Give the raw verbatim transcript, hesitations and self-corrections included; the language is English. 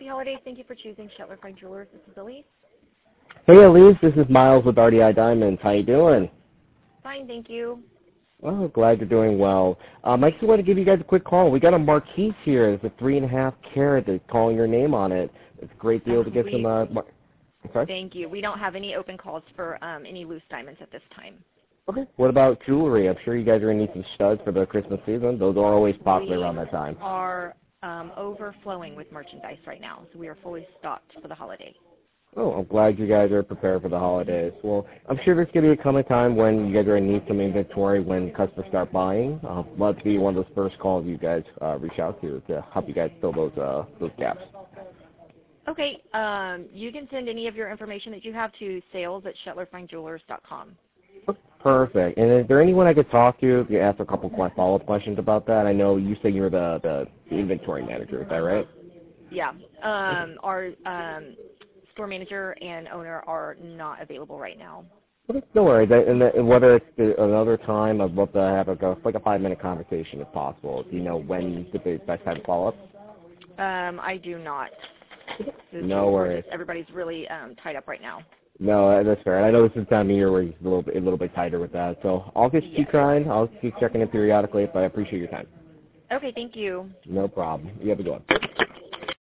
Happy holidays. Thank you for choosing Shetler Fine Jewelers. This is Elise. Hey, Elise. This is Miles with R D I Diamonds. How you doing? Fine, thank you. Well, glad you're doing well. Um, I just wanted to give you guys a quick call. We got a Marquise here. It's a three and a half carat that's calling your name on it. It's a great deal to get we, some. Uh, mar- sorry? Thank you. We don't have any open calls for um, any loose diamonds at this time. Okay. What about jewelry? I'm sure you guys are going to need some studs for the Christmas season. Those are always popular we around that time. We are um, overflowing with merchandise right now, so we are fully stocked for the holiday. Oh, I'm glad you guys are prepared for the holidays. Well, I'm sure there's going to be come a time when you guys are going to need some inventory when customers start buying. I'd love to be one of those first calls you guys uh, reach out to to help you guys fill those uh, those gaps. Okay. Um, you can send any of your information that you have to sales at shetler fine jewelers dot com. Perfect. And is there anyone I could talk to if you ask a couple of follow-up questions about that? I know you say you're the, the, the inventory manager. Is that right? Yeah. Um, our um, store manager and owner are not available right now. Okay, no worries. And, and whether it's the, another time, I'd love to have a, like a five-minute conversation if possible. Do you know when the best time to follow up? Um, I do not. No worries. Everybody's really um, tied up right now. No, that's fair. And I know this is the time of year where it's a little bit, a little bit tighter with that. So I'll just keep yes. trying. I'll keep checking in periodically, but I appreciate your time. Okay, thank you. No problem. You have a good one.